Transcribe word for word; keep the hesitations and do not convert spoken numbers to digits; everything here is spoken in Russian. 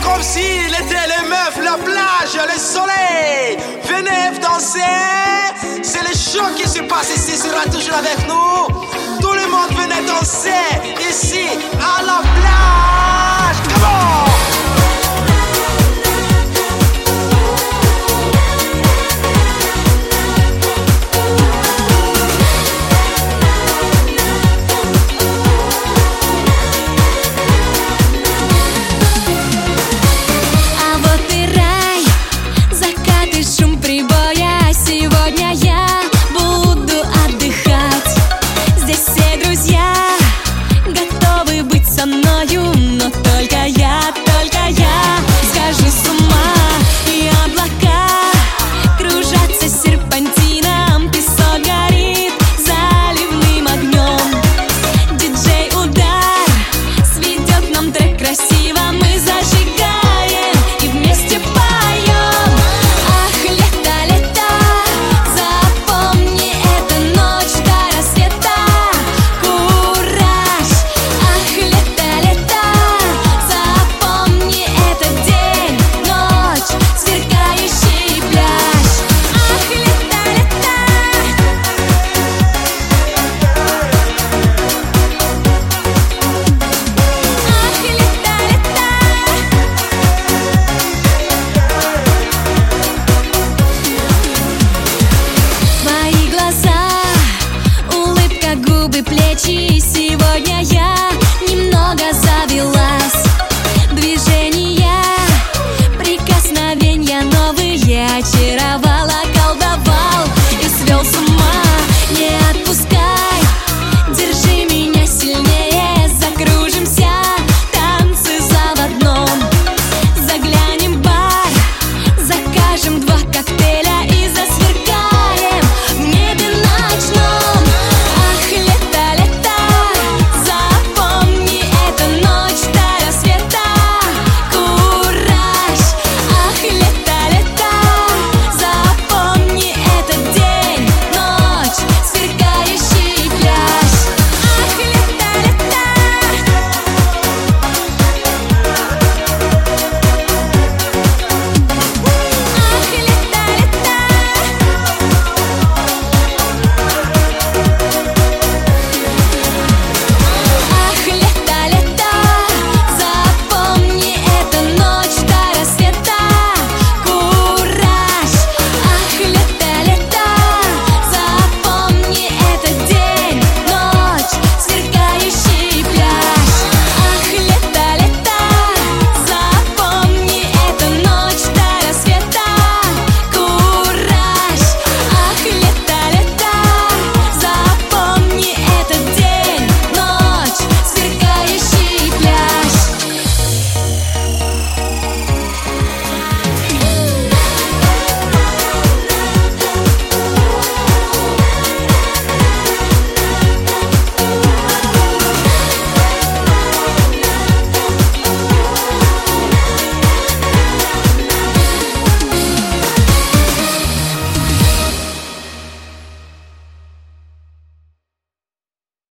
comme s'il était les meufs, la plage, le soleil. Venez danser. C'est le show qui se passe ici, sera toujours avec nous. Tout le monde venez danser ici à la plage. Come on! Сегодня я буду отдыхать. Здесь все друзья готовы быть со мною.